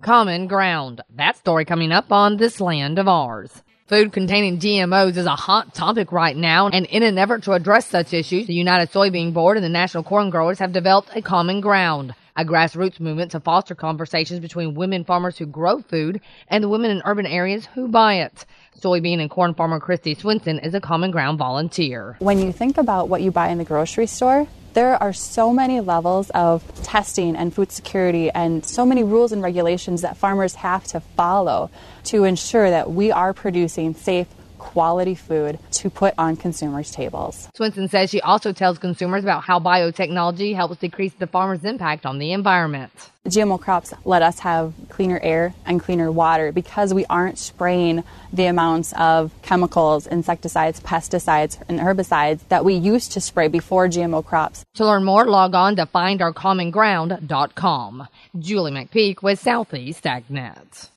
Common ground. That story coming up on This Land of Ours. Food containing GMOs is a hot topic right now, and in an effort to address such issues, the United Soybean Board and the National Corn Growers have developed a common ground, a grassroots movement to foster conversations between women farmers who grow food and the women in urban areas who buy it. Soybean and corn farmer Christy Swinson is a Common Ground volunteer. When you think about what you buy in the grocery store, there are so many levels of testing and food security and so many rules and regulations that farmers have to follow to ensure that we are producing safe, quality food to put on consumers' tables. Swinson says she also tells consumers about how biotechnology helps decrease the farmer's impact on the environment. GMO crops let us have cleaner air and cleaner water because we aren't spraying the amounts of chemicals, insecticides, pesticides, and herbicides that we used to spray before GMO crops. To learn more, log on to findourcommonground.com. Julie McPeak with Southeast AgNet.